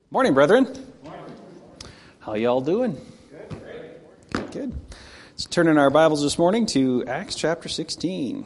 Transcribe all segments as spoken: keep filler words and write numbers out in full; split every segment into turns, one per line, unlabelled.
Morning, brethren. Morning. How y'all doing?
Good. Great.
Good, good. Let's turn in our Bibles this morning to Acts chapter sixteen.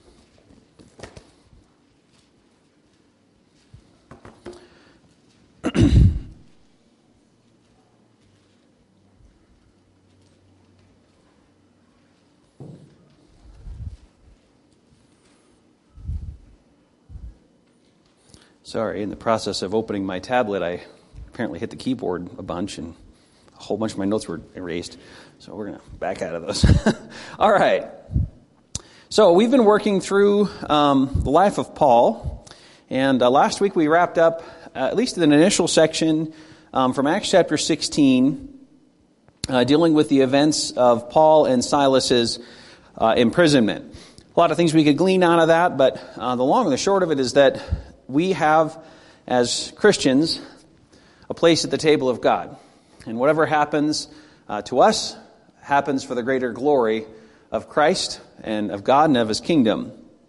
Sorry, in the process of opening my tablet, I apparently hit the keyboard a bunch, and a whole bunch of my notes were erased. So we're going to back out of those. All right. So we've been working through um, the life of Paul, and uh, last week we wrapped up uh, at least an initial section um, from Acts chapter sixteen, uh, dealing with the events of Paul and Silas's uh, imprisonment. A lot of things we could glean out of that, but uh, the long and the short of it is that we have, as Christians, a place at the table of God. And whatever happens uh, to us happens for the greater glory of Christ and of God and of His kingdom.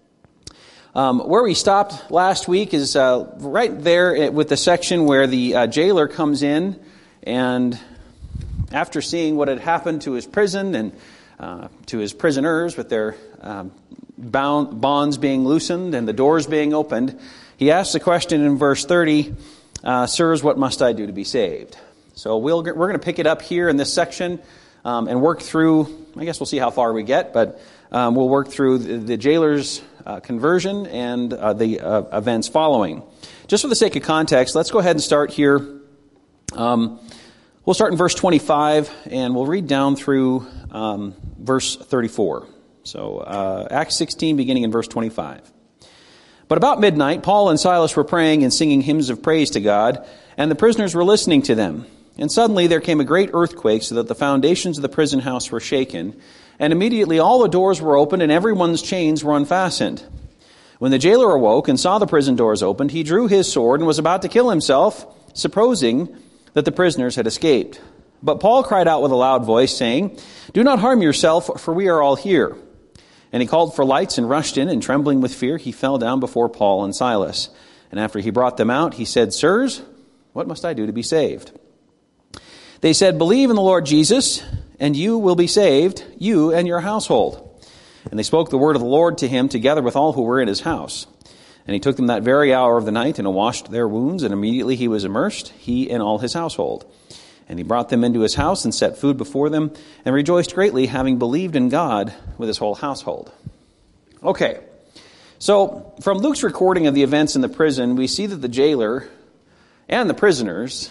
Um, where we stopped last week is uh, right there with the section where the uh, jailer comes in, and after seeing what had happened to his prison and uh, to his prisoners with their um, bound, bonds being loosened and the doors being opened, he asks the question in verse thirty, uh, Sirs, what must I do to be saved? So we'll, we're going to pick it up here in this section um, and work through, I guess we'll see how far we get, but um, we'll work through the, the jailer's uh, conversion and uh, the uh, events following. Just for the sake of context, let's go ahead and start here. Um, we'll start in verse twenty-five, and we'll read down through um, verse thirty-four. So uh, Acts sixteen, beginning in verse twenty-five. But about midnight, Paul and Silas were praying and singing hymns of praise to God, and the prisoners were listening to them. And suddenly there came a great earthquake, so that the foundations of the prison house were shaken, and immediately all the doors were opened and everyone's chains were unfastened. When the jailer awoke and saw the prison doors opened, he drew his sword and was about to kill himself, supposing that the prisoners had escaped. But Paul cried out with a loud voice, saying, Do not harm yourself, for we are all here. And he called for lights and rushed in, and trembling with fear, he fell down before Paul and Silas. And after he brought them out, he said, Sirs, what must I do to be saved? They said, Believe in the Lord Jesus, and you will be saved, you and your household. And they spoke the word of the Lord to him, together with all who were in his house. And he took them that very hour of the night, and washed their wounds, and immediately he was immersed, he and all his household. And he brought them into his house and set food before them and rejoiced greatly, having believed in God with his whole household. Okay, so from Luke's recording of the events in the prison, we see that the jailer and the prisoners,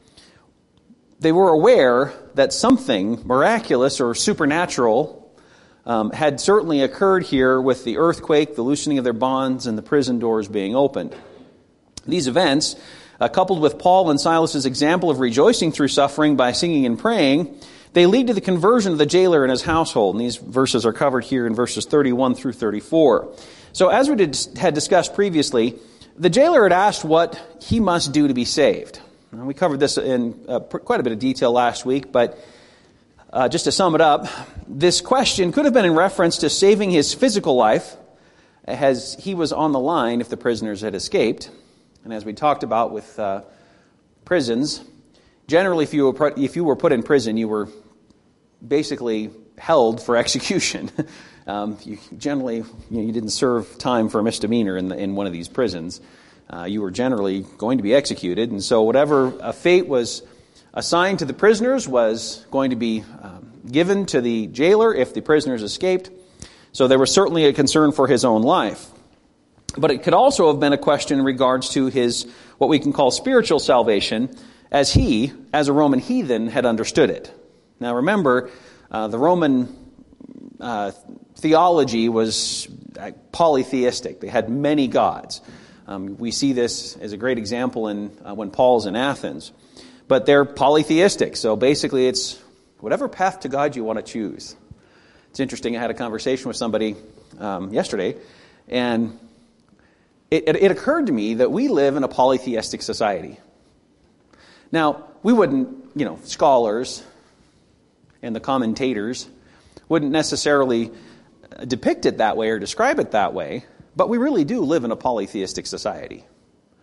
they were aware that something miraculous or supernatural um, had certainly occurred here with the earthquake, the loosening of their bonds, and the prison doors being opened. These events, Uh, coupled with Paul and Silas's example of rejoicing through suffering by singing and praying, they lead to the conversion of the jailer and his household. And these verses are covered here in verses thirty-one through thirty-four. So as we did, had discussed previously, the jailer had asked what he must do to be saved. Now, we covered this in uh, quite a bit of detail last week, but uh, just to sum it up, this question could have been in reference to saving his physical life, as he was on the line if the prisoners had escaped. And as we talked about with uh, prisons, generally if you were put, if you were put in prison, you were basically held for execution. um, you generally you, know, you didn't serve time for a misdemeanor in the, in one of these prisons. Uh, you were generally going to be executed, and so whatever a fate was assigned to the prisoners was going to be um, given to the jailer if the prisoners escaped. So there was certainly a concern for his own life. But it could also have been a question in regards to his, what we can call spiritual salvation, as he, as a Roman heathen, had understood it. Now remember, uh, the Roman uh, theology was polytheistic. They had many gods. Um, we see this as a great example in uh, when Paul's in Athens. But they're polytheistic, so basically it's whatever path to God you want to choose. It's interesting, I had a conversation with somebody um, yesterday, and It, it, it occurred to me that we live in a polytheistic society. Now, we wouldn't, you know, scholars and the commentators wouldn't necessarily depict it that way or describe it that way, but we really do live in a polytheistic society.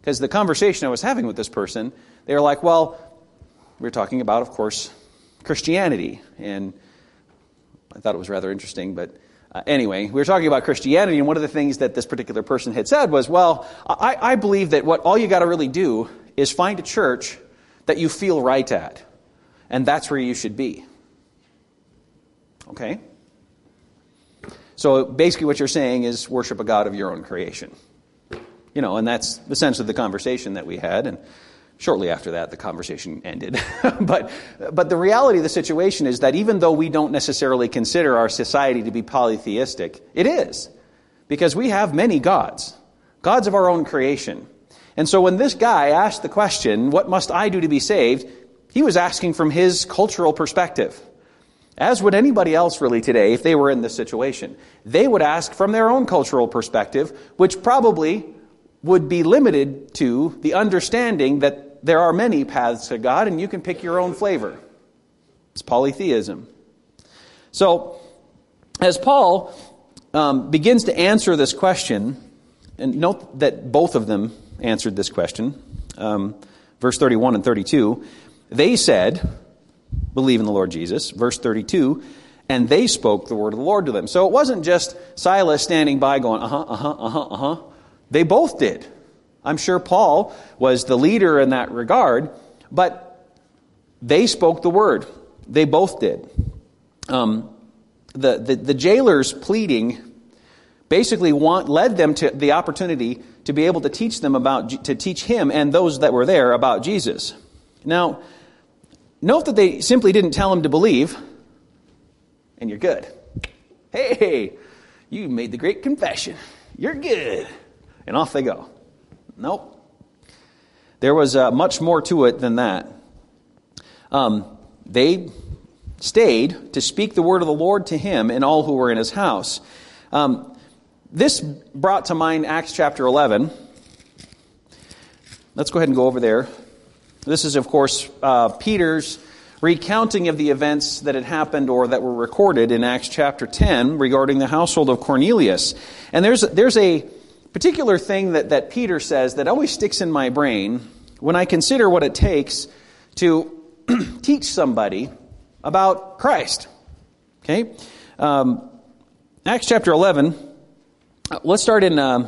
Because the conversation I was having with this person, they were like, well, we were talking about, of course, Christianity. And I thought it was rather interesting, but uh, anyway, we were talking about Christianity, and one of the things that this particular person had said was, well, I, I believe that what all you got to really do is find a church that you feel right at, and that's where you should be. Okay? So basically what you're saying is worship a God of your own creation. You know, and that's essentially the conversation that we had, and shortly after that, the conversation ended. but but the reality of the situation is that even though we don't necessarily consider our society to be polytheistic, it is. Because we have many gods, gods of our own creation. And so when this guy asked the question, what must I do to be saved? He was asking from his cultural perspective. As would anybody else really today if they were in this situation. They would ask from their own cultural perspective, which probably would be limited to the understanding that there are many paths to God and you can pick your own flavor. It's polytheism. So, as Paul um, begins to answer this question, and note that both of them answered this question, um, verse thirty-one and thirty-two, they said, believe in the Lord Jesus. Verse thirty-two, and they spoke the word of the Lord to them. So it wasn't just Silas standing by going, uh-huh, uh-huh, uh-huh, uh-huh. They both did. I'm sure Paul was the leader in that regard, but they spoke the word. They both did. Um, the, the, the jailer's pleading basically want, led them to the opportunity to be able to teach them about, to teach him and those that were there about Jesus. Now, note that they simply didn't tell him to believe, and you're good. Hey, you made the great confession. You're good. And off they go. Nope. There was uh, much more to it than that. Um, they stayed to speak the word of the Lord to him and all who were in his house. Um, this brought to mind Acts chapter eleven. Let's go ahead and go over there. This is, of course, uh, Peter's recounting of the events that had happened or that were recorded in Acts chapter ten regarding the household of Cornelius. And there's there's a particular thing that, that Peter says that always sticks in my brain when I consider what it takes to teach somebody about Christ. Okay? Um, Acts chapter eleven, let's start in uh,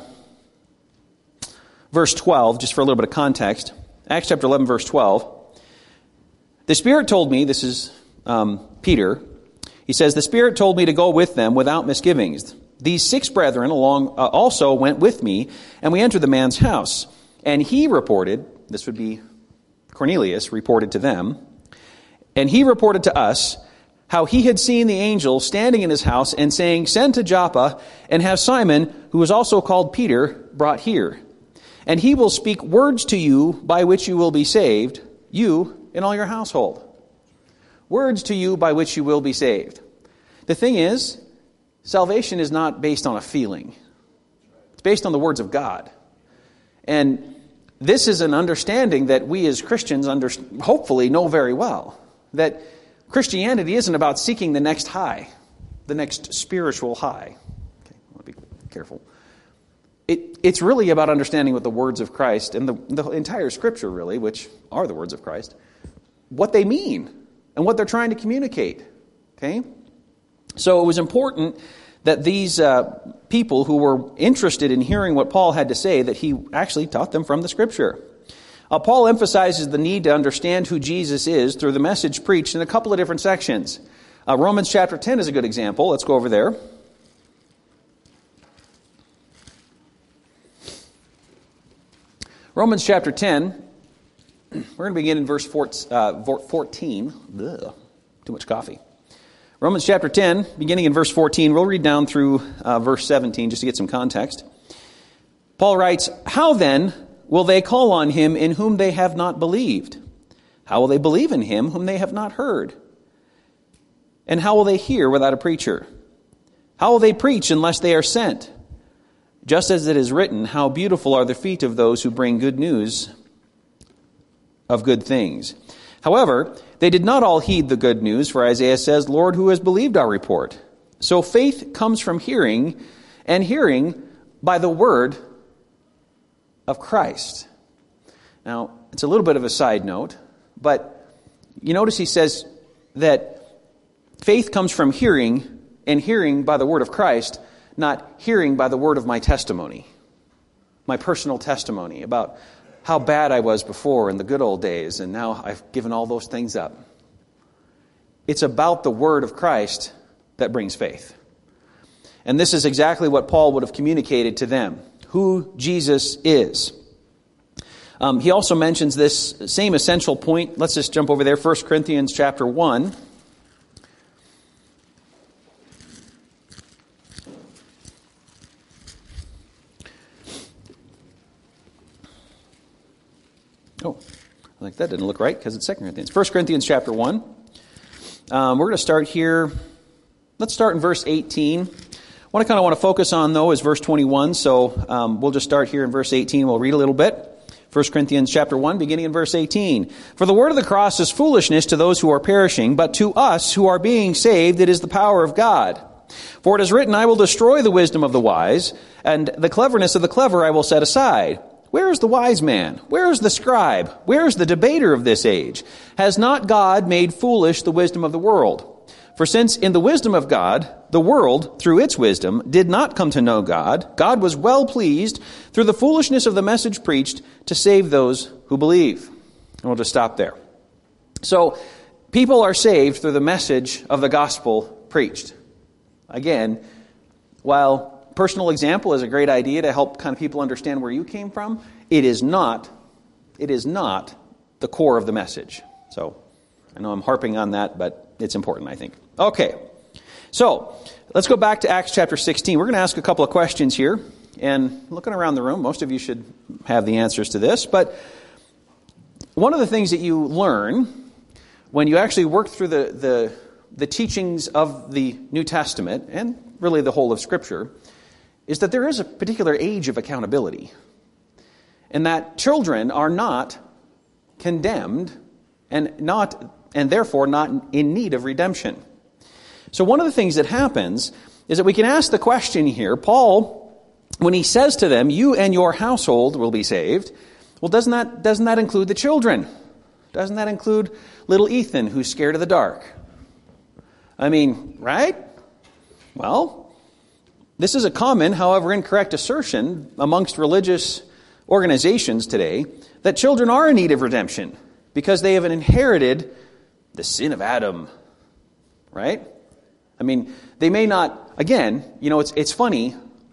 verse twelve, just for a little bit of context. Acts chapter eleven, verse twelve. The Spirit told me, this is um, Peter, he says, the Spirit told me to go with them without misgivings. These six brethren along uh, also went with me, and we entered the man's house. And he reported, this would be Cornelius, reported to them, and he reported to us how he had seen the angel standing in his house and saying, send to Joppa and have Simon, who is also called Peter, brought here. And he will speak words to you by which you will be saved, you and all your household. Words to you by which you will be saved. The thing is, salvation is not based on a feeling. It's based on the words of God. And this is an understanding that we as Christians under, hopefully know very well. That Christianity isn't about seeking the next high, the next spiritual high. Okay, I want to be careful. It, it's really about understanding what the words of Christ and the, the entire Scripture, really, which are the words of Christ, what they mean and what they're trying to communicate. Okay? So it was important that these uh, people who were interested in hearing what Paul had to say, that he actually taught them from the Scripture. Uh, Paul emphasizes the need to understand who Jesus is through the message preached in a couple of different sections. Uh, Romans chapter ten is a good example. Let's go over there. Romans chapter ten, we're going to begin in verse fourteen. Ugh, too much coffee. Romans chapter ten, beginning in verse fourteen. We'll read down through uh, verse seventeen just to get some context. Paul writes, how then will they call on him in whom they have not believed? How will they believe in him whom they have not heard? And how will they hear without a preacher? How will they preach unless they are sent? Just as it is written, how beautiful are the feet of those who bring good news of good things. However, they did not all heed the good news, for Isaiah says, Lord, who has believed our report? So faith comes from hearing, and hearing by the word of Christ. Now, it's a little bit of a side note, but you notice he says that faith comes from hearing, and hearing by the word of Christ, not hearing by the word of my testimony, my personal testimony about how bad I was before in the good old days, and now I've given all those things up. It's about the word of Christ that brings faith. And this is exactly what Paul would have communicated to them, who Jesus is. Um, he also mentions this same essential point. Let's just jump over there, First Corinthians chapter one. Oh, like that didn't look right because it's Second Corinthians. First Corinthians chapter one. Um, we're going to start here. Let's start in verse eighteen. What I kind of want to focus on, though, is verse twenty-one. So um, we'll just start here in verse eighteen. We'll read a little bit. First Corinthians chapter one, beginning in verse eighteen. For the word of the cross is foolishness to those who are perishing, but to us who are being saved it is the power of God. For it is written, I will destroy the wisdom of the wise, and the cleverness of the clever I will set aside. Where is the wise man? Where is the scribe? Where is the debater of this age? Has not God made foolish the wisdom of the world? For since in the wisdom of God, the world, through its wisdom, did not come to know God, God was well pleased, through the foolishness of the message preached, to save those who believe. And we'll just stop there. So, people are saved through the message of the gospel preached. Again, while personal example is a great idea to help kind of people understand where you came from, it is not, it is not the core of the message. So, I know I'm harping on that, but it's important, I think. Okay, so let's go back to Acts chapter sixteen. We're going to ask a couple of questions here. And looking around the room, most of you should have the answers to this. But one of the things that you learn when you actually work through the, the, the teachings of the New Testament, and really the whole of Scripture, is that there is a particular age of accountability. And that children are not condemned and not and therefore not in need of redemption. So one of the things that happens is that we can ask the question here, Paul, when he says to them, you and your household will be saved, well, doesn't that, doesn't that include the children? Doesn't that include little Ethan, who's scared of the dark? I mean, right? Well, this is a common, however incorrect assertion amongst religious organizations today, that children are in need of redemption because they have inherited the sin of Adam, right? I mean, they may not, again, you know, it's it's funny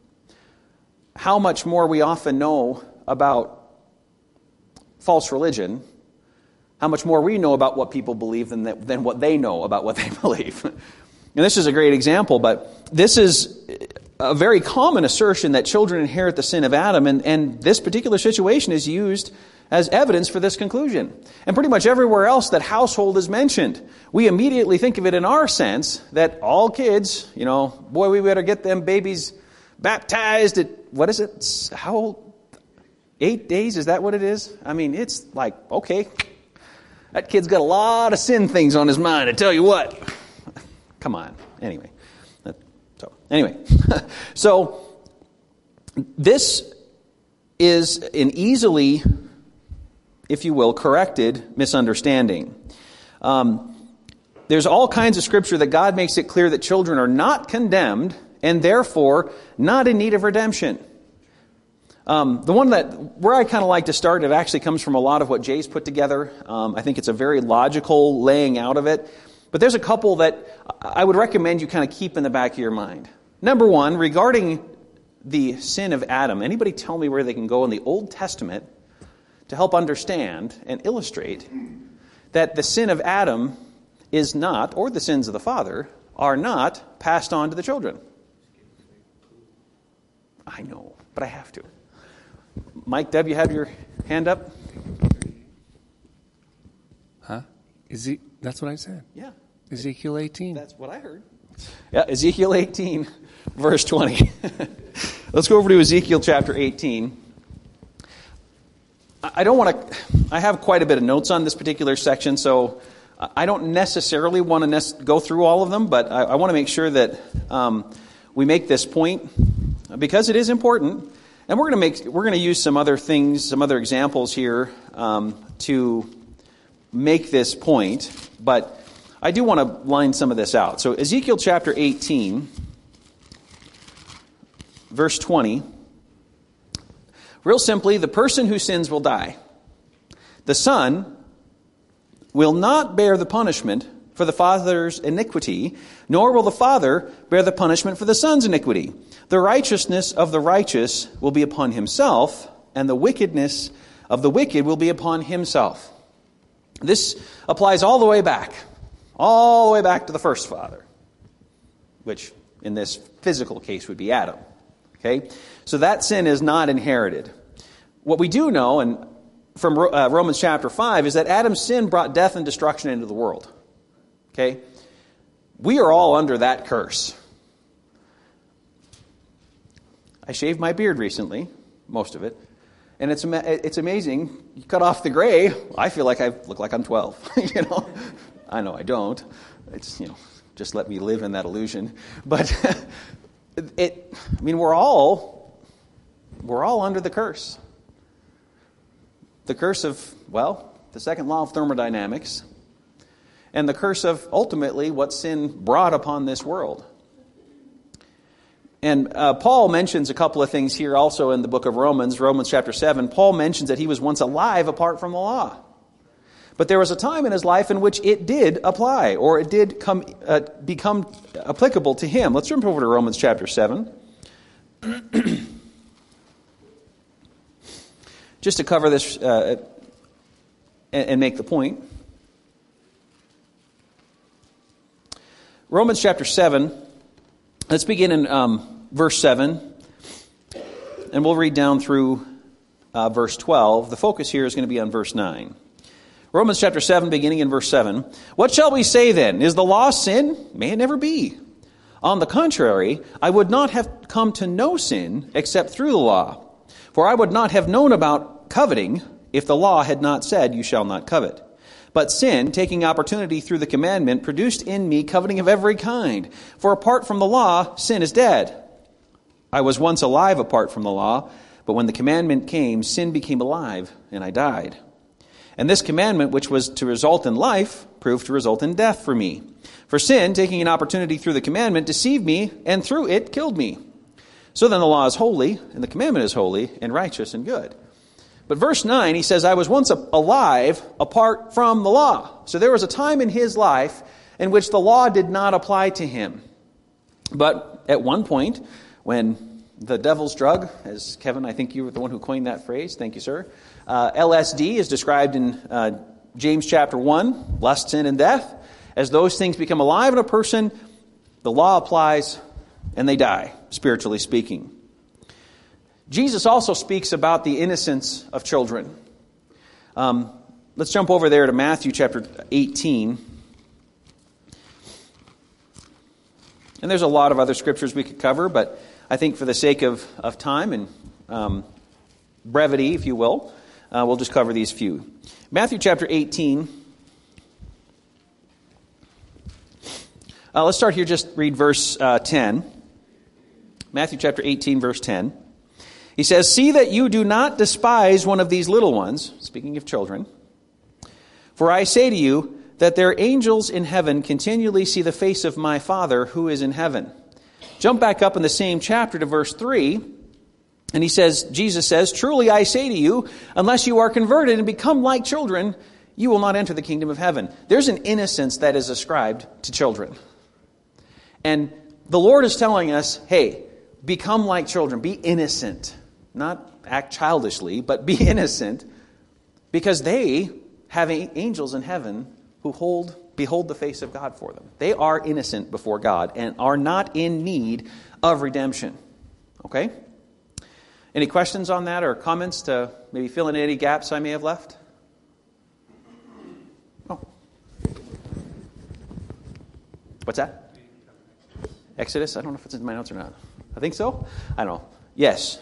how much more we often know about false religion, how much more we know about what people believe than, that, than what they know about what they believe. And this is a great example, but this is a very common assertion that children inherit the sin of Adam, and, and this particular situation is used as evidence for this conclusion. And pretty much everywhere else that household is mentioned, we immediately think of it in our sense that all kids, you know, boy, we better get them babies baptized at, what is it, how old? Eight days, is that what it is? I mean, it's like, okay, that kid's got a lot of sin things on his mind, I tell you what. Come on. Anyway. So, anyway. So, this is an easily, if you will, corrected misunderstanding. Um, there's all kinds of scripture that God makes it clear that children are not condemned and therefore not in need of redemption. Um, the one that, where I kind of like to start, it actually comes from a lot of what Jay's put together. Um, I think it's a very logical laying out of it. But there's a couple that I would recommend you kind of keep in the back of your mind. Number one, regarding the sin of Adam, anybody tell me where they can go in the Old Testament to help understand and illustrate that the sin of Adam is not, or the sins of the father, are not passed on to the children? I know, but I have to. Mike, Deb, you have your hand up?
Huh? Is he, that's what I said.
Yeah.
Ezekiel eighteen.
That's what I heard. Yeah, Ezekiel eighteen, verse twenty. Let's go over to Ezekiel chapter eighteen. I don't want to, I have quite a bit of notes on this particular section, so I don't necessarily want to go through all of them, but I, I want to make sure that um, we make this point, because it is important. And we're going to make we're going to use some other things, some other examples here um, to make this point, but I do want to line some of this out. So Ezekiel chapter eighteen, verse twenty. Real simply, the person who sins will die. The son will not bear the punishment for the father's iniquity, nor will the father bear the punishment for the son's iniquity. The righteousness of the righteous will be upon himself, and the wickedness of the wicked will be upon himself. This applies all the way back, all the way back to the first father, which in this physical case would be Adam. Okay, so that sin is not inherited. What we do know, and from uh, Romans chapter five, is that Adam's sin brought death and destruction into the world. Okay, we are all under that curse. I shaved my beard recently, most of it, and it's it's amazing. You cut off the gray, I feel like I look like I'm twelve. you know, I know I don't. It's you know, just let me live in that illusion. But it, I mean, we're all we're all under the curse. The curse of well, the second law of thermodynamics, and the curse of ultimately what sin brought upon this world. And uh, Paul mentions a couple of things here also in the book of Romans, Romans chapter seven. Paul mentions that he was once alive apart from the law. But there was a time in his life in which it did apply, or it did come uh, become applicable to him. Let's jump over to Romans chapter seven. Just to cover this uh, and, and make the point. Romans chapter seven. Let's begin in um, verse seven, and we'll read down through uh, verse twelve. The focus here is going to be on verse nine. Romans chapter seven, beginning in verse seven. What shall we say then? Is the law sin? May it never be. On the contrary, I would not have come to know sin except through the law. For I would not have known about coveting if the law had not said, you shall not covet. But sin, taking opportunity through the commandment, produced in me coveting of every kind. For apart from the law, sin is dead. I was once alive apart from the law, but when the commandment came, sin became alive, and I died. And this commandment, which was to result in life, proved to result in death for me. For sin, taking an opportunity through the commandment, deceived me, and through it killed me. So then the law is holy, and the commandment is holy, and righteous, and good. But verse nine, he says, I was once alive apart from the law. So there was a time in his life in which the law did not apply to him. But at one point, when the devil's drug, as Kevin, I think you were the one who coined that phrase. Thank you, sir. Uh, L S D is described in uh, James chapter one, lust, sin, and death. As those things become alive in a person, the law applies and they die, spiritually speaking. Jesus also speaks about the innocence of children. Um, let's jump over there to Matthew chapter eighteen. And there's a lot of other scriptures we could cover, but I think for the sake of, of time and um, brevity, if you will, uh, we'll just cover these few. Matthew chapter eighteen. Uh, let's start here, just read verse uh, ten. Matthew chapter eighteen, verse ten. He says, see that you do not despise one of these little ones, speaking of children. For I say to you that their angels in heaven continually see the face of my Father who is in heaven. Jump back up in the same chapter to verse three. And he says, Jesus says, truly I say to you, unless you are converted and become like children, you will not enter the kingdom of heaven. There's an innocence that is ascribed to children. And the Lord is telling us, hey, become like children, be innocent. Not act childishly, but be innocent, because they have angels in heaven who hold, behold the face of God for them. They are innocent before God and are not in need of redemption. Okay? Any questions on that or comments to maybe fill in any gaps I may have left? Oh. What's that? Exodus? I don't know if it's in my notes or not. I think so? I don't know. Yes.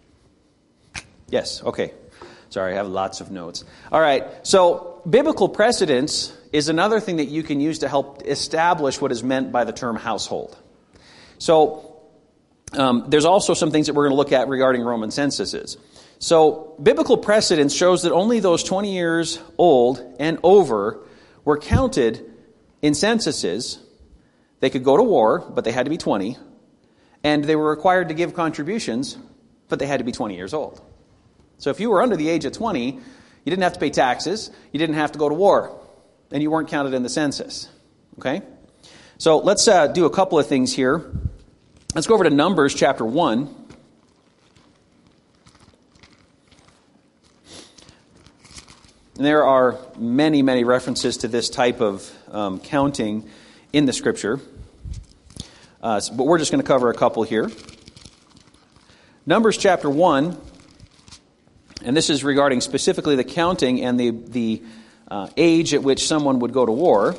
Yes, okay. Sorry, I have lots of notes. All right, so biblical precedence is another thing that you can use to help establish what is meant by the term household. So um, there's also some things that we're going to look at regarding Roman censuses. So biblical precedence shows that only those twenty years old and over were counted in censuses. They could go to war, but they had to be twenty. And they were required to give contributions, but they had to be twenty years old. So if you were under the age of twenty, you didn't have to pay taxes, you didn't have to go to war, and you weren't counted in the census. Okay? So let's uh, do a couple of things here. Let's go over to Numbers chapter one. And there are many, many references to this type of um, counting in the Scripture. Uh, but we're just going to cover a couple here. Numbers chapter one, and this is regarding specifically the counting and the, the uh, age at which someone would go to war.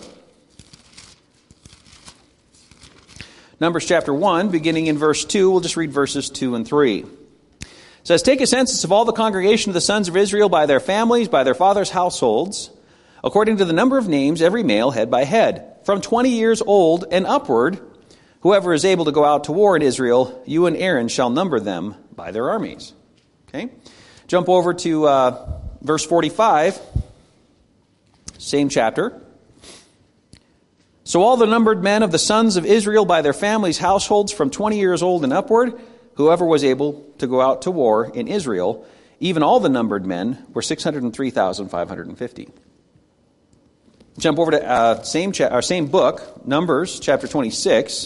Numbers chapter one, beginning in verse two, we'll just read verses two and three. It says, "Take a census of all the congregation of the sons of Israel by their families, by their fathers' households, according to the number of names, every male head by head, from twenty years old and upward. Whoever is able to go out to war in Israel, you and Aaron shall number them by their armies." Okay? Jump over to uh, verse forty-five, same chapter. "So all the numbered men of the sons of Israel by their families' households from twenty years old and upward, whoever was able to go out to war in Israel, even all the numbered men, were six hundred three thousand five hundred fifty. Jump over to uh, same cha- or same book, Numbers chapter twenty-six,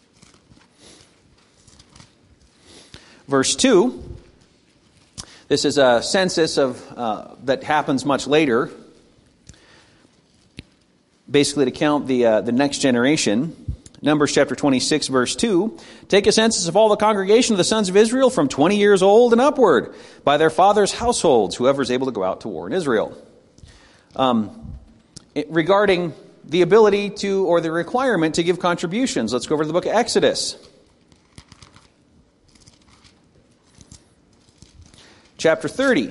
verse two. This is a census of uh, that happens much later, basically to count the uh, the next generation. Numbers chapter twenty-six, verse two. "Take a census of all the congregation of the sons of Israel from twenty years old and upward, by their fathers' households, whoever is able to go out to war in Israel." Um, it, regarding the ability to, or the requirement to give contributions, let's go over to the book of Exodus. Chapter thirty.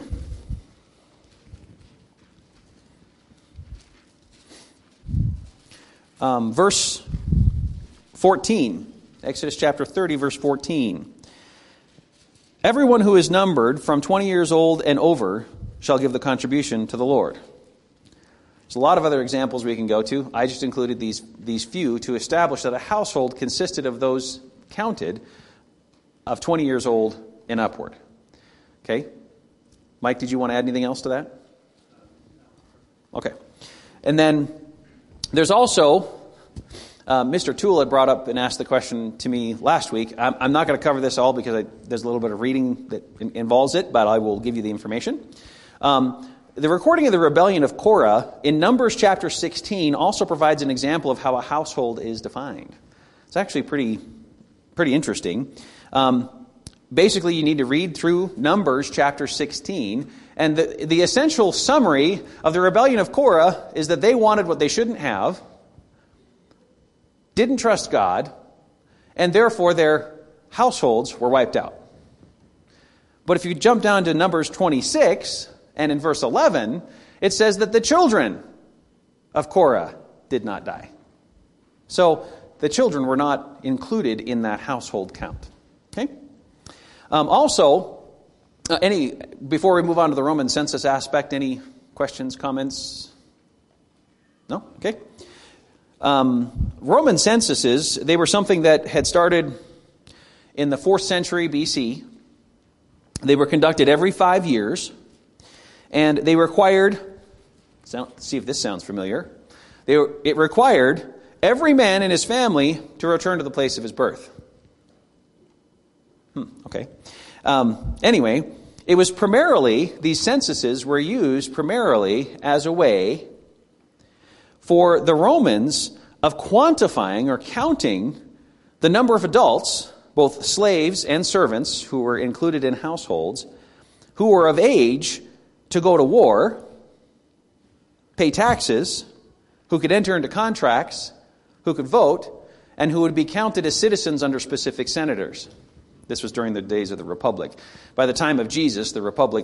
Um, verse fourteen. Exodus chapter thirty, verse fourteen. "Everyone who is numbered from twenty years old and over shall give the contribution to the Lord." There's a lot of other examples we can go to. I just included these, these few to establish that a household consisted of those counted of twenty years old and upward. Okay? Mike, did you want to add anything else to that? Okay. And then there's also... Uh, Mister Toole had brought up and asked the question to me last week. I'm, I'm not going to cover this all because I, there's a little bit of reading that in, involves it, but I will give you the information. Um, the recording of the rebellion of Korah in Numbers chapter sixteen also provides an example of how a household is defined. It's actually pretty, pretty interesting. Um, basically, you need to read through Numbers chapter sixteen, and the, the essential summary of the rebellion of Korah is that they wanted what they shouldn't have, didn't trust God, and therefore their households were wiped out. But if you jump down to Numbers twenty-six, and in verse eleven, it says that the children of Korah did not die. So the children were not included in that household count. Okay? Um, also, uh, any before we move on to the Roman census aspect, any questions, comments? No? Okay. Um, Roman censuses, they were something that had started in the fourth century B C. They were conducted every five years, and they required, sound, see if this sounds familiar, they, it required every man in his family to return to the place of his birth. Hmm, okay. Um, anyway, it was primarily, these censuses were used primarily as a way for the Romans of quantifying or counting the number of adults, both slaves and servants who were included in households, who were of age to go to war, pay taxes, who could enter into contracts, who could vote, and who would be counted as citizens under specific senators. This was during the days of the Republic. By the time of Jesus, the Republic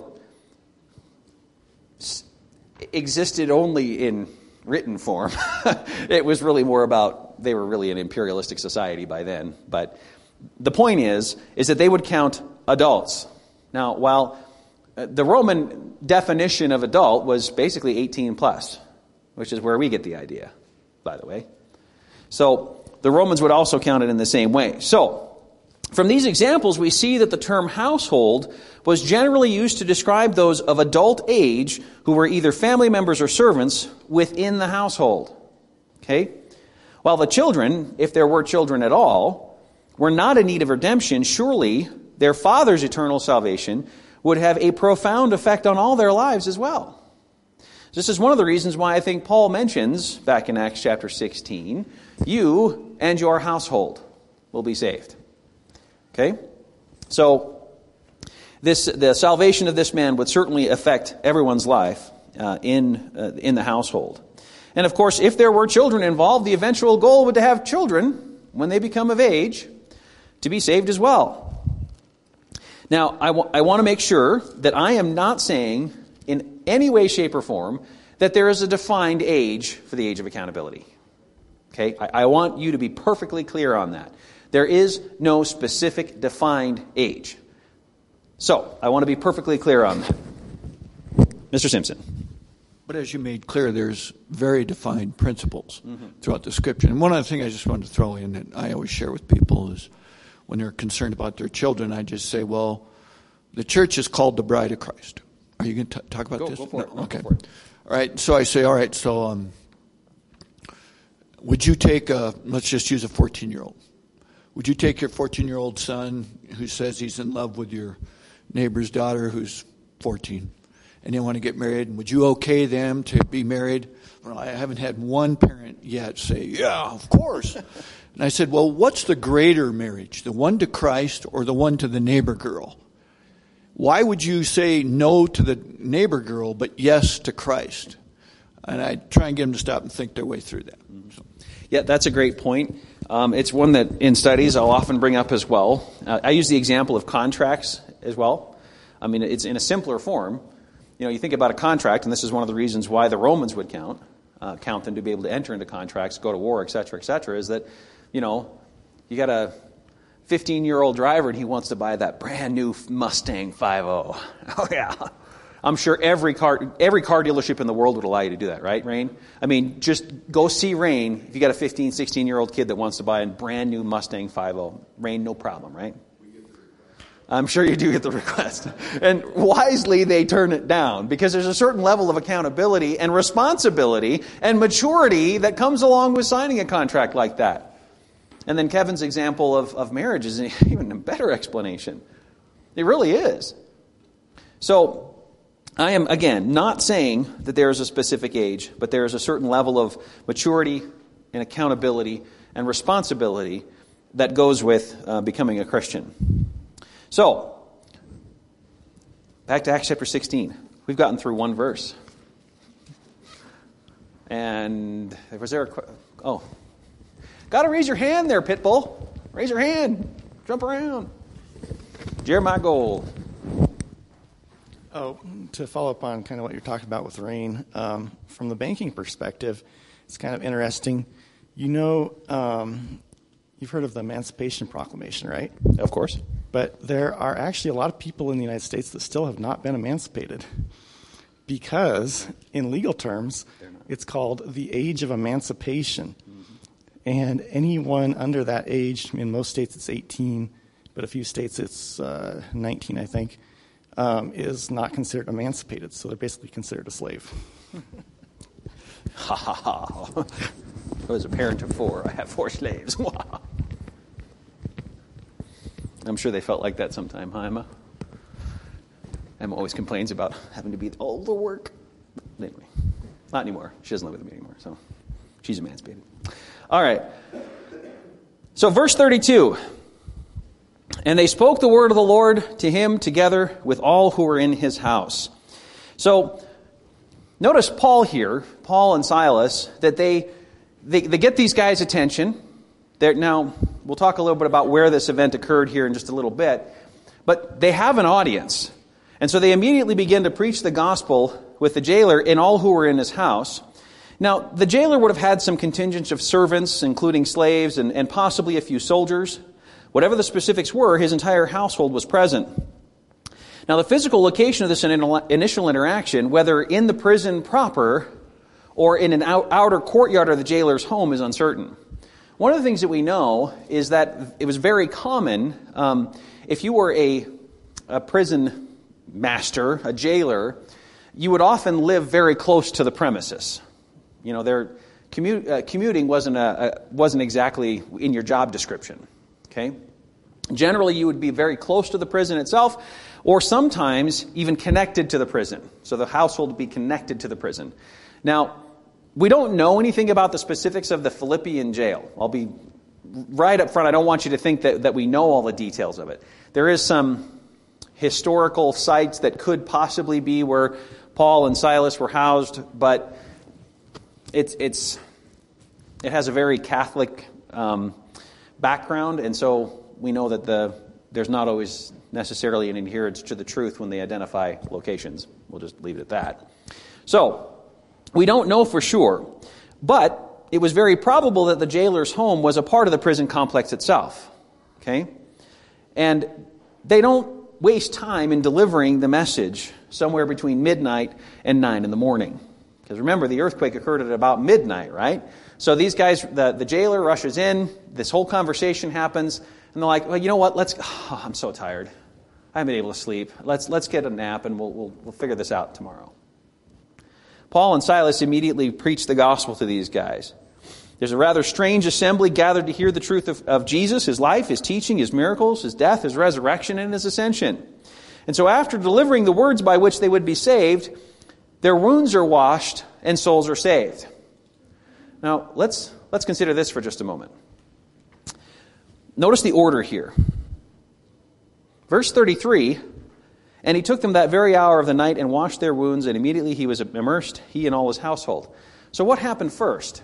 existed only in written form. It was really more about, they were really an imperialistic society by then. But the point is, is that they would count adults. Now, while the Roman definition of adult was basically eighteen plus, which is where we get the idea, by the way. So the Romans would also count it in the same way. So from these examples, we see that the term household was generally used to describe those of adult age who were either family members or servants within the household. Okay? While the children, if there were children at all, were not in need of redemption, surely their father's eternal salvation would have a profound effect on all their lives as well. This is one of the reasons why I think Paul mentions, back in Acts chapter sixteen, you and your household will be saved. Okay? So, this the salvation of this man would certainly affect everyone's life uh, in uh, in the household. And of course, if there were children involved, the eventual goal would to have children, when they become of age, to be saved as well. Now, I, w- I want to make sure that I am not saying in any way, shape, or form that there is a defined age for the age of accountability. Okay? I, I want you to be perfectly clear on that. There is no specific defined age. So, I want to be perfectly clear on that. Mister Simpson.
But as you made clear, there's very defined principles mm-hmm. throughout the Scripture. And one other thing I just wanted to throw in that I always share with people is when they're concerned about their children, I just say, well, the church is called the bride of Christ. Are you going to talk about
go,
this?
Go for it.
No, okay.
Go for it.
All right. So I say, all right, so um, would you take a, let's just use a fourteen-year-old. Would you take your fourteen-year-old son who says he's in love with your neighbor's daughter who's fourteen, and they want to get married, and would you okay them to be married? Well, I haven't had one parent yet say, yeah, of course. And I said, well, what's the greater marriage, the one to Christ or the one to the neighbor girl? Why would you say no to the neighbor girl but yes to Christ? And I try and get them to stop and think their way through that. So.
Yeah, that's a great point. Um, it's one that in studies I'll often bring up as well. Uh, I use the example of contracts as well. I mean, it's in a simpler form. You know, you think about a contract, and this is one of the reasons why the Romans would count, uh, count them to be able to enter into contracts, go to war, et cetera, et cetera, is that, you know, you got a fifteen-year-old driver and he wants to buy that brand new Mustang five oh. Oh, yeah. I'm sure every car every car dealership in the world would allow you to do that, right, Rain? I mean, just go see Rain if you got a fifteen, sixteen-year-old kid that wants to buy a brand new Mustang five oh. Rain, no problem, right? I'm sure you do get the request. And wisely they turn it down because there's a certain level of accountability and responsibility and maturity that comes along with signing a contract like that. And then Kevin's example of, of marriage is even a better explanation. It really is. So, I am, again, not saying that there is a specific age, but there is a certain level of maturity and accountability and responsibility that goes with uh, becoming a Christian. So, back to Acts chapter sixteen. We've gotten through one verse. And was there a... Oh. Got to raise your hand there, Pitbull. Raise your hand. Jump around. Jeremiah Gold.
Oh, to follow up on kind of what you're talking about with Rain, um, from the banking perspective, it's kind of interesting. You know, um, you've heard of the Emancipation Proclamation, right?
Of course.
But there are actually a lot of people in the United States that still have not been emancipated because, in legal terms, it's called the age of emancipation. Mm-hmm. And anyone under that age, in most states it's eighteen, but a few states it's uh, nineteen, I think, um, is not considered emancipated. So they're basically considered a slave.
Ha ha ha. I was a parent of four. I have four slaves. I'm sure they felt like that sometime, huh, Emma? Emma always complains about having to be all the work. But anyway, not anymore. She doesn't live with me anymore, so she's emancipated. All right. So verse thirty-two. And they spoke the word of the Lord to him together with all who were in his house. So notice Paul here, Paul and Silas, that they they, they get these guys' attention. They're, now, we'll talk a little bit about where this event occurred here in just a little bit. But they have an audience. And so they immediately begin to preach the gospel with the jailer and all who were in his house. Now, the jailer would have had some contingent of servants, including slaves and, and possibly a few soldiers. Whatever the specifics were, his entire household was present. Now, the physical location of this initial interaction, whether in the prison proper or in an outer courtyard of the jailer's home, is uncertain. One of the things that we know is that it was very common, um, if you were a, a prison master, a jailer, you would often live very close to the premises. You know, their commu- uh, commuting wasn't a, a, wasn't exactly in your job description. Okay, generally you would be very close to the prison itself, or sometimes even connected to the prison. So the household would be connected to the prison. Now, we don't know anything about the specifics of the Philippian jail. I'll be right up front. I don't want you to think that, that we know all the details of it. There is some historical sites that could possibly be where Paul and Silas were housed, but it's it's it has a very Catholic um, background, and so we know that the there's not always necessarily an adherence to the truth when they identify locations. We'll just leave it at that. So, we don't know for sure, but it was very probable that the jailer's home was a part of the prison complex itself. Okay? And they don't waste time in delivering the message somewhere between midnight and nine in the morning. Because remember, the earthquake occurred at about midnight, right? So these guys, the, the jailer rushes in, this whole conversation happens, and they're like, well, you know what, let's, oh, I'm so tired. I haven't been able to sleep. Let's let's get a nap and we'll we'll, we'll figure this out tomorrow. Paul and Silas immediately preached the gospel to these guys. There's a rather strange assembly gathered to hear the truth of, of Jesus, his life, his teaching, his miracles, his death, his resurrection, and his ascension. And so after delivering the words by which they would be saved, their wounds are washed and souls are saved. Now, let's let's consider this for just a moment. Notice the order here. Verse thirty-three, and he took them that very hour of the night and washed their wounds, and immediately he was immersed, he and all his household. So what happened first?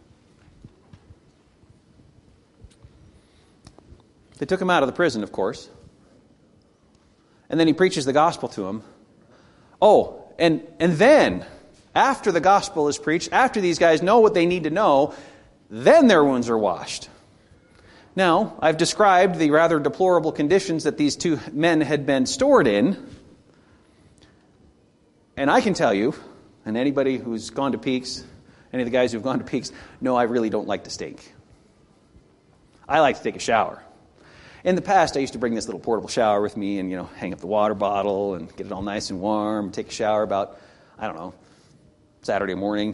They took him out of the prison, of course. And then he preaches the gospel to him. Oh, and, and then, after the gospel is preached, after these guys know what they need to know, then their wounds are washed. Now, I've described the rather deplorable conditions that these two men had been stored in. And I can tell you, and anybody who's gone to Peaks, any of the guys who've gone to Peaks, know I really don't like to stink. I like to take a shower. In the past, I used to bring this little portable shower with me and, you know, hang up the water bottle and get it all nice and warm, take a shower about, I don't know, Saturday morning.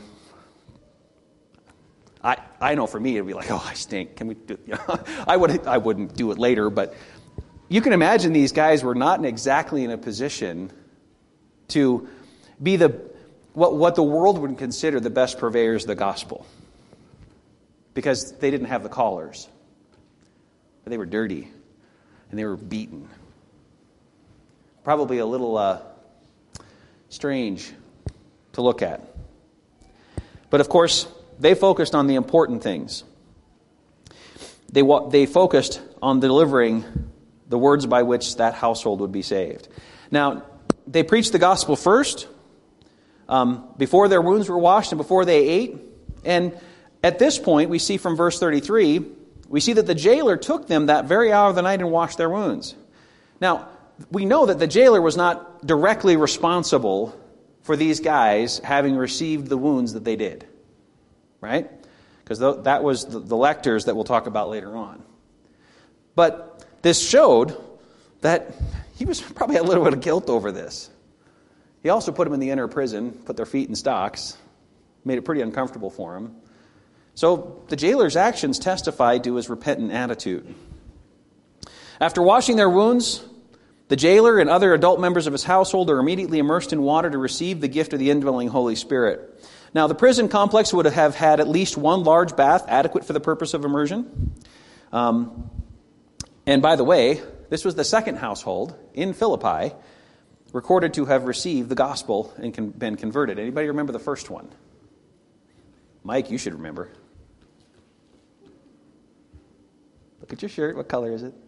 I, I know for me, it'd be like, oh, I stink. Can we do you know, I, would, I wouldn't do it later, but you can imagine these guys were not exactly in a position to be the what, what the world would consider the best purveyors of the gospel. Because they didn't have the collars. But they were dirty. And they were beaten. Probably a little uh, strange to look at. But of course, they focused on the important things. They they focused on delivering the words by which that household would be saved. Now, they preached the gospel first, um, before their wounds were washed and before they ate. And at this point, we see from verse thirty-three, we see that the jailer took them that very hour of the night and washed their wounds. Now, we know that the jailer was not directly responsible for these guys having received the wounds that they did. Right? Because that was the lectors that we'll talk about later on. But this showed that he was probably a little bit of guilt over this. He also put them in the inner prison, put their feet in stocks, made it pretty uncomfortable for him. So the jailer's actions testified to his repentant attitude. After washing their wounds, the jailer and other adult members of his household are immediately immersed in water to receive the gift of the indwelling Holy Spirit. Now, the prison complex would have had at least one large bath adequate for the purpose of immersion. Um, and by the way, this was the second household in Philippi recorded to have received the gospel and con- been converted. Anybody remember the first one? Mike, you should remember. Look at your shirt. What color is it?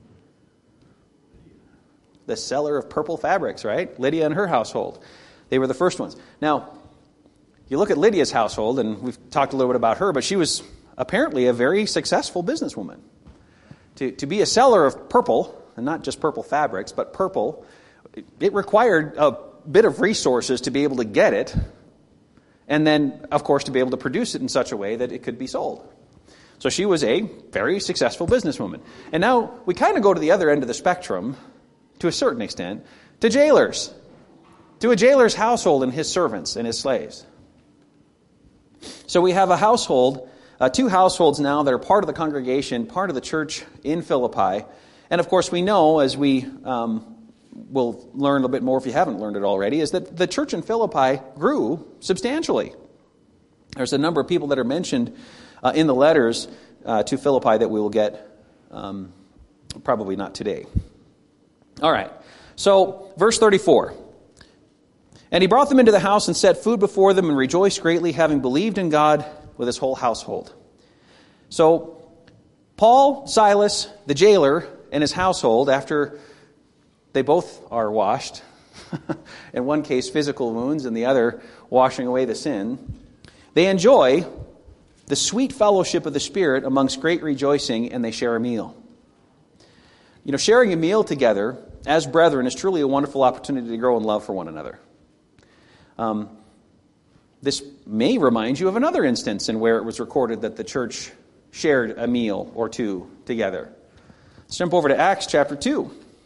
The seller of purple fabrics, right? Lydia and her household. They were the first ones. Now, you look at Lydia's household, and we've talked a little bit about her, but she was apparently a very successful businesswoman. To, to be a seller of purple, and not just purple fabrics, but purple, it required a bit of resources to be able to get it, and then, of course, to be able to produce it in such a way that it could be sold. So she was a very successful businesswoman. And now we kind of go to the other end of the spectrum, to a certain extent, to jailers, to a jailer's household and his servants and his slaves. So we have a household, uh, two households now that are part of the congregation, part of the church in Philippi. And of course we know, as we um, will learn a little bit more if you haven't learned it already, is that the church in Philippi grew substantially. There's a number of people that are mentioned uh, in the letters uh, to Philippi that we will get um, probably not today. All right, so verse thirty-four. And he brought them into the house and set food before them and rejoiced greatly, having believed in God with his whole household. So Paul, Silas, the jailer, and his household, after they both are washed, in one case physical wounds, and the other washing away the sin, they enjoy the sweet fellowship of the Spirit amongst great rejoicing, and they share a meal. You know, sharing a meal together as brethren is truly a wonderful opportunity to grow in love for one another. Um, this may remind you of another instance in where it was recorded that the church shared a meal or two together. Let's jump over to Acts chapter two.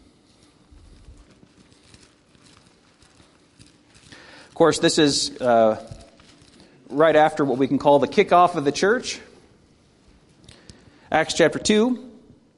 Of course, this is uh, right after what we can call the kickoff of the church. Acts chapter two,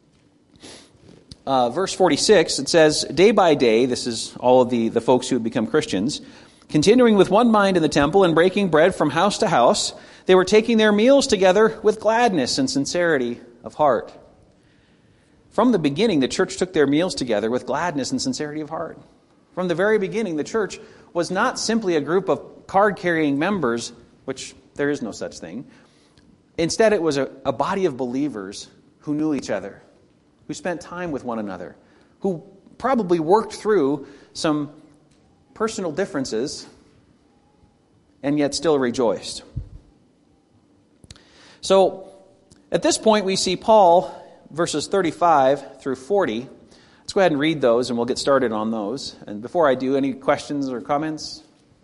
uh, verse forty-six, it says, day by day, this is all of the, the folks who had become Christians, continuing with one mind in the temple and breaking bread from house to house, they were taking their meals together with gladness and sincerity of heart. From the beginning, the church took their meals together with gladness and sincerity of heart. From the very beginning, the church was not simply a group of card-carrying members, which there is no such thing. Instead, it was a, a body of believers who knew each other, who spent time with one another, who probably worked through some personal differences, and yet still rejoiced. So, at this point, we see Paul, verses thirty-five through forty. Let's go ahead and read those, and we'll get started on those. And before I do, any questions or comments?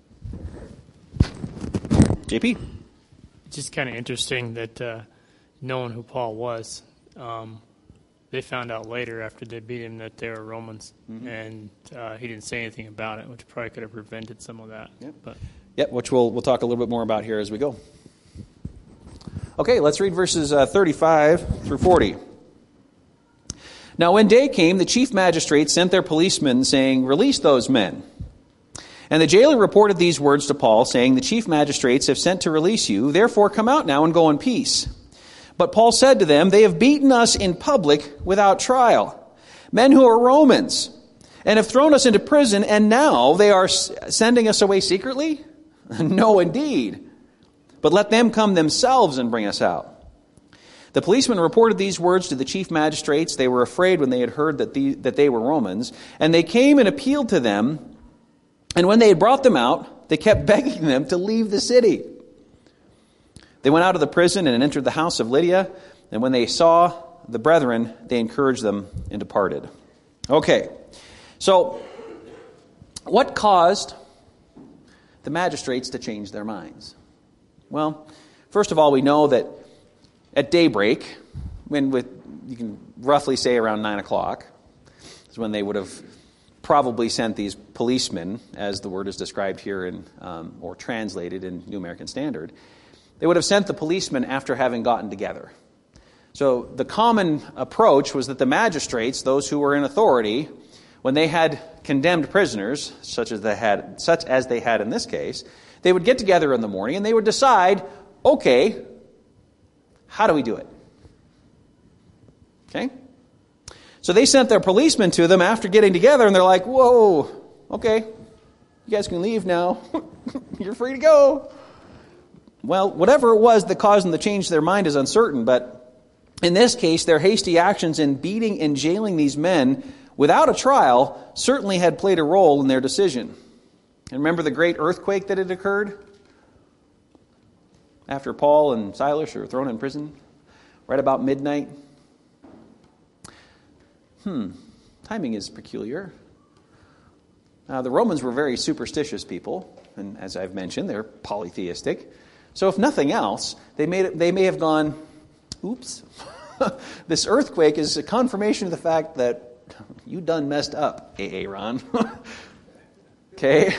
J P?
It's just kind of interesting that uh, knowing who Paul was, um, they found out later after they beat him that they were Romans, mm-hmm. and uh, he didn't say anything about it, which probably could have prevented some of that.
Yep,
but.
yep which we'll we'll talk a little bit more about here as we go. Okay, let's read verses uh, thirty-five through forty. Now when day came, the chief magistrates sent their policemen, saying, release those men. And the jailer reported these words to Paul, saying, the chief magistrates have sent to release you, therefore come out now and go in peace. But Paul said to them, they have beaten us in public without trial, men who are Romans, and have thrown us into prison, and now they are sending us away secretly? No, indeed. But let them come themselves and bring us out. The policemen reported these words to the chief magistrates. They were afraid when they had heard that, the, that they were Romans, and they came and appealed to them. And when they had brought them out, they kept begging them to leave the city. They went out of the prison and entered the house of Lydia, and when they saw the brethren, they encouraged them and departed. Okay, so what caused the magistrates to change their minds? Well, first of all, we know that at daybreak, when with you can roughly say around nine o'clock, is when they would have probably sent these policemen, as the word is described here in um, or translated in New American Standard. They would have sent the policemen after having gotten together. So the common approach was that the magistrates, those who were in authority, when they had condemned prisoners, such as they had, such as they had in this case, they would get together in the morning and they would decide, okay, how do we do it? Okay? So they sent their policemen to them after getting together, and they're like, whoa, okay, you guys can leave now. You're free to go. Well, whatever it was that caused them to change their mind is uncertain, but in this case, their hasty actions in beating and jailing these men without a trial certainly had played a role in their decision. And remember the great earthquake that had occurred after Paul and Silas were thrown in prison, right about midnight? Hmm, timing is peculiar. Uh, the Romans were very superstitious people, and as I've mentioned, they're polytheistic. So if nothing else, they may, they may have gone, oops, this earthquake is a confirmation of the fact that you done messed up, Aaron. Okay?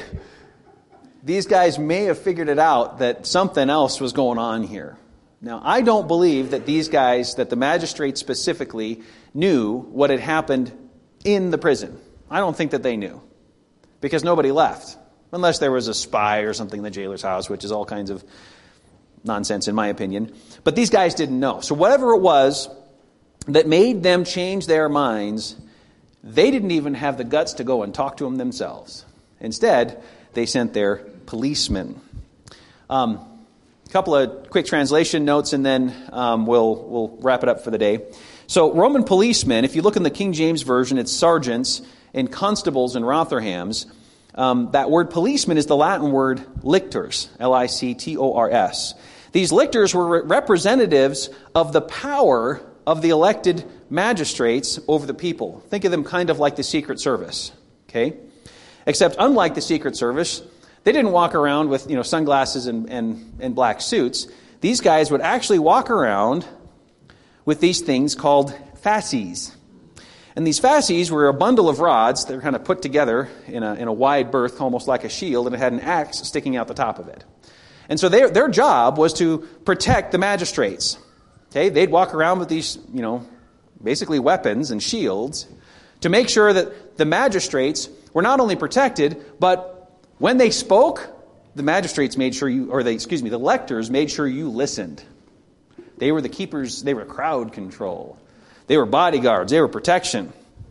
These guys may have figured it out that something else was going on here. Now, I don't believe that these guys, that the magistrates specifically, knew what had happened in the prison. I don't think that they knew. Because nobody left. Unless there was a spy or something in the jailer's house, which is all kinds of nonsense in my opinion. But these guys didn't know. So whatever it was that made them change their minds, they didn't even have the guts to go and talk to them themselves. Instead, they sent their policemen. Um, a couple of quick translation notes, and then um, we'll we'll wrap it up for the day. So Roman policemen, if you look in the King James Version, it's sergeants and constables and Rotherhams. Um, that word policeman is the Latin word lictors, L I C T O R S. These lictors were re- representatives of the power of the elected magistrates over the people. Think of them kind of like the Secret Service, okay? Except unlike the Secret Service, they didn't walk around with, you know, sunglasses and, and, and black suits. These guys would actually walk around with these things called fasces. And these fasces were a bundle of rods that were kind of put together in a, in a wide berth, almost like a shield, and it had an axe sticking out the top of it. And so their, their job was to protect the magistrates. Okay, they'd walk around with these, you know, basically weapons and shields to make sure that the magistrates were not only protected, but when they spoke, the magistrates made sure you, or they, excuse me, the lectors made sure you listened. They were the keepers, they were crowd control. They were bodyguards, they were protection.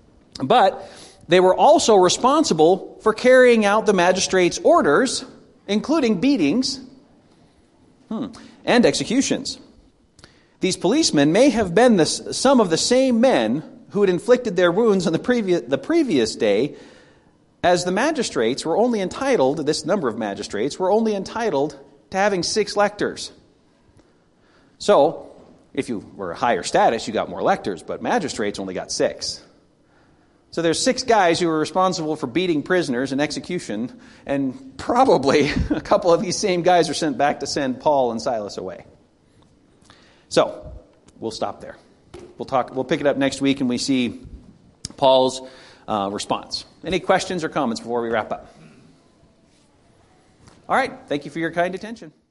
But they were also responsible for carrying out the magistrates' orders, including beatings hmm, and executions. These policemen may have been the, some of the same men who had inflicted their wounds on the previous, the previous day, as the magistrates were only entitled, this number of magistrates, were only entitled to having six lectors. So, if you were a higher status, you got more lectors, but magistrates only got six. So there's six guys who were responsible for beating prisoners and execution, and probably a couple of these same guys are sent back to send Paul and Silas away. So, we'll stop there. We'll talk. We'll pick it up next week, and we see Paul's uh, response. Any questions or comments before we wrap up? All right. Thank you for your kind attention.